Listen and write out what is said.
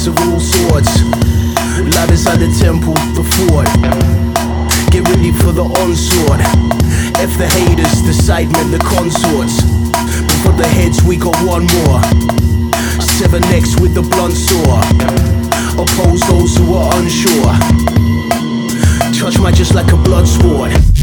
knights of all sorts, ladders at the temple, the fort. Get ready for the onslaught. F the haters, the sidemen, the consorts. But for the heads we got one more. 7X with the blunt saw. Oppose those who are unsure. Touch my just like a blood sport.